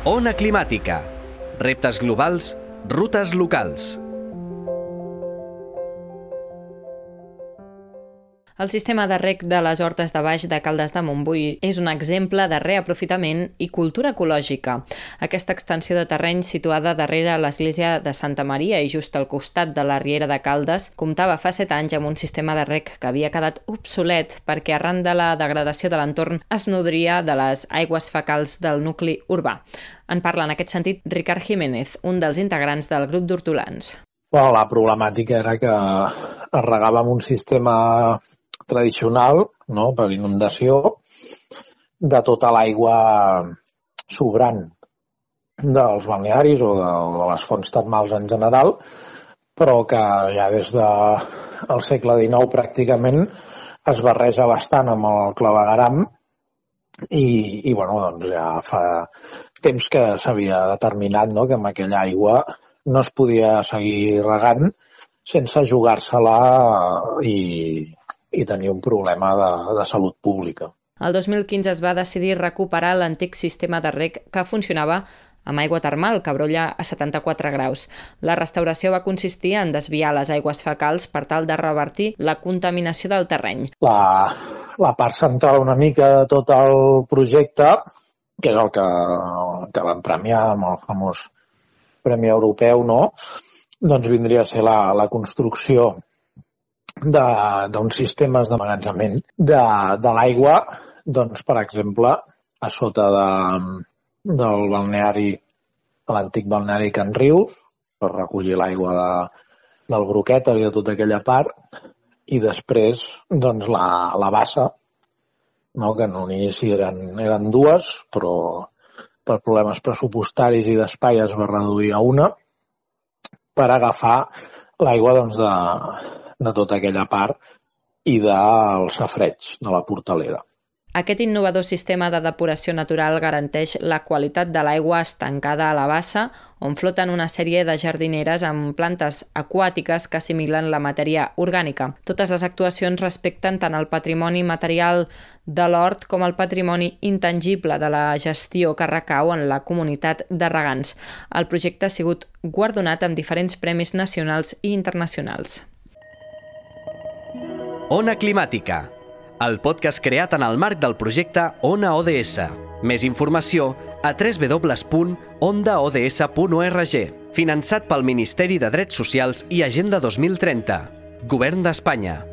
Ona climàtica. Reptes globals, rutes locals. El sistema de reg de les Hortes de Baix de Caldes de Montbui és un exemple de reaprofitament i cultura ecològica. Aquesta extensió de terreny situada darrere l'església de Santa Maria i just al costat de la Riera de Caldes comptava fa 7 anys amb un sistema de reg que havia quedat obsolet perquè arran de la degradació de l'entorn es nodria de les aigües fecals del nucli urbà. En parla en aquest sentit Ricard Jiménez, un dels integrants del grup d'hortolans. La problemàtica era que es regava amb un sistema tradicional, no, per inundació, de tota l'aigua sobrant dels balnearis o de les fonts termals en general, però que ja des del segle XIX pràcticament es barreja bastant amb el clavegueram i ja fa temps que s'havia determinat, no, que amb aquella aigua no es podia seguir regant sense jugar-se-la i tenir un problema de salut pública. El 2015 es va decidir recuperar l'antic sistema de reg que funcionava amb aigua termal, que brolla a 74 graus. La restauració va consistir en desviar les aigües fecals per tal de revertir la contaminació del terreny. La part central una mica de tot el projecte, que és el que van premiar amb el famós Premi Europeu, no? Doncs vindria a ser la construcció d'uns sistemes d'emmagatzemament de l'aigua, doncs, per exemple, a sota del balneari, de l'antic balneari Can Rius, per recollir l'aigua del Broquetes i de tota aquella part, i després, doncs, la bassa, no, que en un inici eren dues, però per problemes pressupostaris i d'espai es va reduir a una, per agafar l'aigua, doncs, de tota aquella part i del safareig, de la portalera. Aquest innovador sistema de depuració natural garanteix la qualitat de l'aigua estancada a la bassa, on floten una sèrie de jardineres amb plantes aquàtiques que assimilen la matèria orgànica. Totes les actuacions respecten tant el patrimoni material de l'hort com el patrimoni intangible de la gestió que recau en la comunitat de regants. El projecte ha sigut guardonat amb diferents premis nacionals i internacionals. Ona climàtica. El podcast creat en el marc del projecte Ona ODS. Més informació a www.ondaods.org. Finançat pel Ministeri de Drets Socials i Agenda 2030. Govern d'Espanya.